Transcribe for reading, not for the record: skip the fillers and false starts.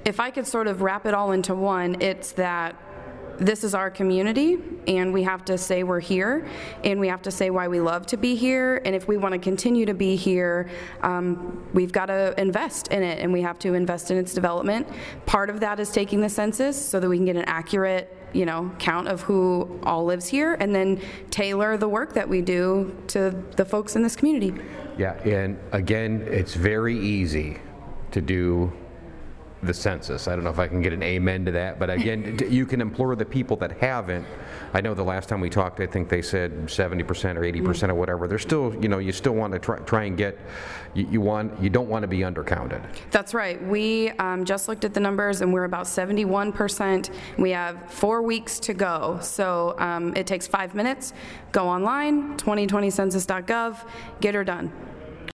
if I could sort of wrap it all into one, it's that this is our community, and we have to say we're here, and we have to say why we love to be here, and if we want to continue to be here, we've got to invest in it, and we have to invest in its development. Part of that is taking the census so that we can get an accurate count of who all lives here, and then tailor the work that we do to the folks in this community. Yeah, and again, it's very easy to do the census. I don't know if I can get an amen to that, but again, you can implore the people that haven't. I know the last time we talked, I think they said 70% or 80% or whatever. They're still, you still want to try and get, you don't want to be undercounted. That's right. We just looked at the numbers, and we're about 71%. We have 4 weeks to go. So it takes 5 minutes. Go online, 2020census.gov, get her done.